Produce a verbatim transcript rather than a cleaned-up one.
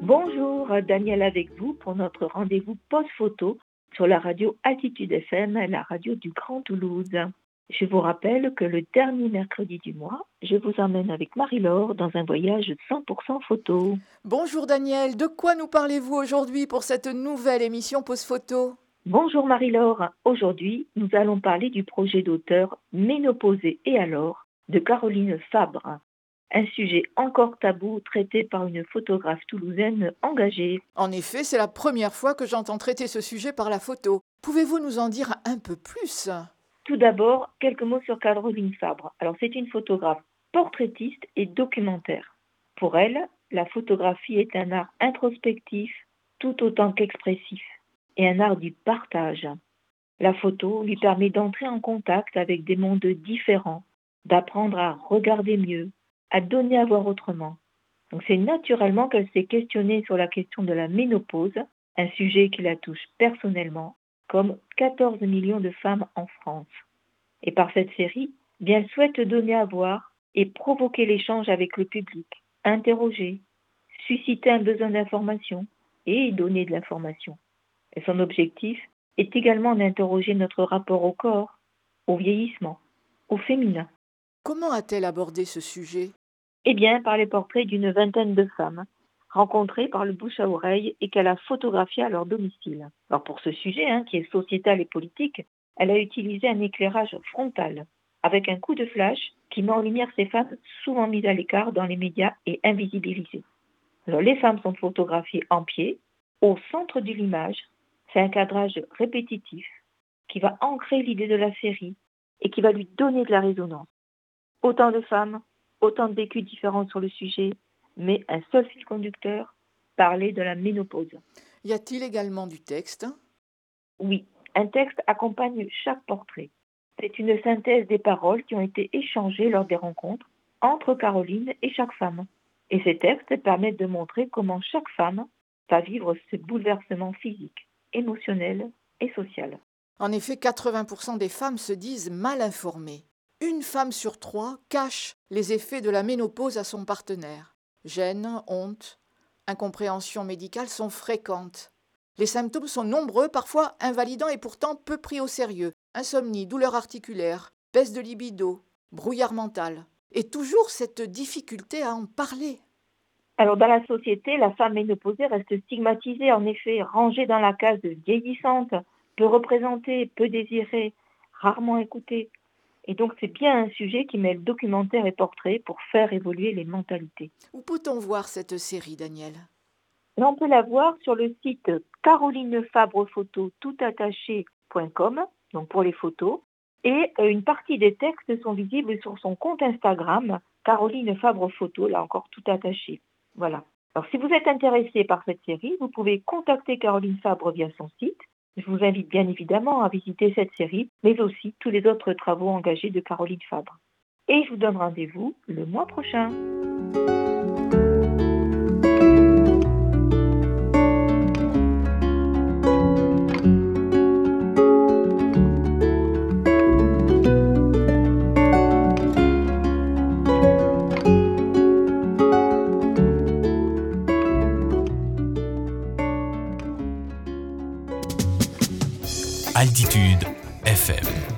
Bonjour, Daniel avec vous pour notre rendez-vous post-photo sur la radio Altitude F M, la radio du Grand Toulouse. Je vous rappelle que le dernier mercredi du mois, je vous emmène avec Marie-Laure dans un voyage cent pour cent photo. Bonjour Daniel, de quoi nous parlez-vous aujourd'hui pour cette nouvelle émission post-photo ? Bonjour Marie-Laure, aujourd'hui nous allons parler du projet d'auteur Ménopausée et alors de Caroline Fabre. Un sujet encore tabou traité par une photographe toulousaine engagée. En effet, c'est la première fois que j'entends traiter ce sujet par la photo. Pouvez-vous nous en dire un peu plus ? Tout d'abord, quelques mots sur Caroline Fabre. Alors, c'est une photographe portraitiste et documentaire. Pour elle, la photographie est un art introspectif tout autant qu'expressif et un art du partage. La photo lui permet d'entrer en contact avec des mondes différents, d'apprendre à regarder mieux, à donner à voir autrement. Donc c'est naturellement qu'elle s'est questionnée sur la question de la ménopause, un sujet qui la touche personnellement, comme quatorze millions de femmes en France. Et par cette série, bien elle souhaite donner à voir et provoquer l'échange avec le public, interroger, susciter un besoin d'information et donner de l'information. Et son objectif est également d'interroger notre rapport au corps, au vieillissement, au féminin. Comment a-t-elle abordé ce sujet ? Eh bien, par les portraits d'une vingtaine de femmes, rencontrées par le bouche à oreille et qu'elle a photographiées à leur domicile. Alors pour ce sujet, hein, qui est sociétal et politique, elle a utilisé un éclairage frontal, avec un coup de flash qui met en lumière ces femmes souvent mises à l'écart dans les médias et invisibilisées. Alors les femmes sont photographiées en pied, au centre de l'image. C'est un cadrage répétitif qui va ancrer l'idée de la série et qui va lui donner de la résonance. Autant de femmes, autant de vécus différents sur le sujet, mais un seul fil conducteur, parler de la ménopause. Y a-t-il également du texte ? Oui, un texte accompagne chaque portrait. C'est une synthèse des paroles qui ont été échangées lors des rencontres entre Caroline et chaque femme. Et ces textes permettent de montrer comment chaque femme va vivre ce bouleversement physique, émotionnel et social. En effet, quatre-vingts pour cent des femmes se disent mal informées. Une femme sur trois cache les effets de la ménopause à son partenaire. Gêne, honte, incompréhension médicale sont fréquentes. Les symptômes sont nombreux, parfois invalidants et pourtant peu pris au sérieux. Insomnie, douleur articulaire, baisse de libido, brouillard mental. Et toujours cette difficulté à en parler. Alors dans la société, la femme ménopausée reste stigmatisée, en effet, rangée dans la case de vieillissante, peu représentée, peu désirée, rarement écoutée. Et donc, c'est bien un sujet qui mêle documentaire et portrait pour faire évoluer les mentalités. Où peut-on voir cette série, Daniel ? Là, on peut la voir sur le site carolinefabrePhoto toutattaché point com, donc pour les photos. Et une partie des textes sont visibles sur son compte Instagram, Caroline Fabre Photo, là encore tout attaché. Voilà. Alors, si vous êtes intéressé par cette série, vous pouvez contacter Caroline Fabre via son site. Je vous invite bien évidemment à visiter cette série, mais aussi tous les autres travaux engagés de Caroline Fabre. Et je vous donne rendez-vous le mois prochain. Altitude F M.